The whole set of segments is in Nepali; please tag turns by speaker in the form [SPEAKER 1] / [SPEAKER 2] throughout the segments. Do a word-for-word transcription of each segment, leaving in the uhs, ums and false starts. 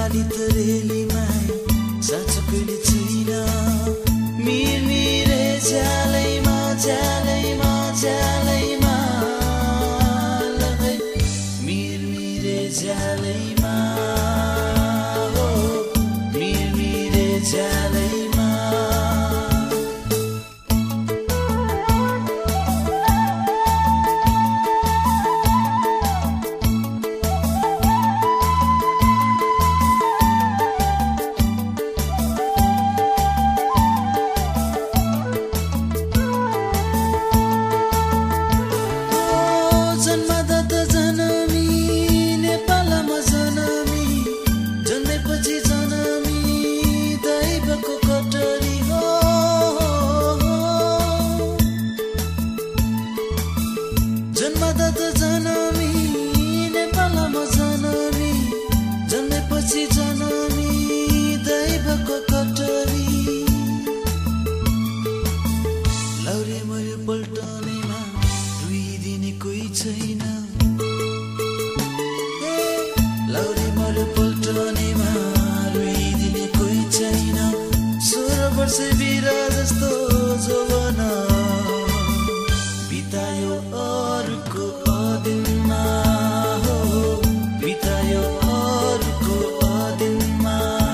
[SPEAKER 1] नेपाली त रेलीमा साँचो कहिले छैन मिरमिरे झ्यालैमा झ्यालैमा झ्यालैमा मिरमिरे झ्यालैमा हो मिरमिरे झ्यालैमा जन्मदाता जनमी नेपालमा जनमी जन्मेपछि जनमी दैवको कटरी लौरे मैले पल्टनेमा रुइदिने कोही छैन लौरे मैले पल्टनेमा रुइदिने कोही छैन सोह्र वर्ष बिरा जस्तो जोवन बितायो अरूको अदिनमा हो बितायो अरूको अदिनमा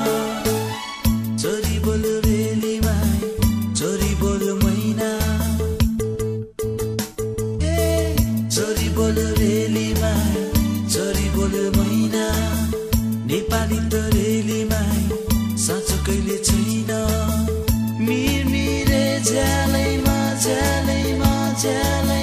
[SPEAKER 1] छोरी बोल्यो रेलीमा छोरी बोल्यो मैना ए छोरी बोल्यो रेलीमा छोरी बोल्यो मैना नेपाली त रेलीमा साँचो कहिले छैन मिरमिरे झ्यालैमा झ्यालैमा झ्यालै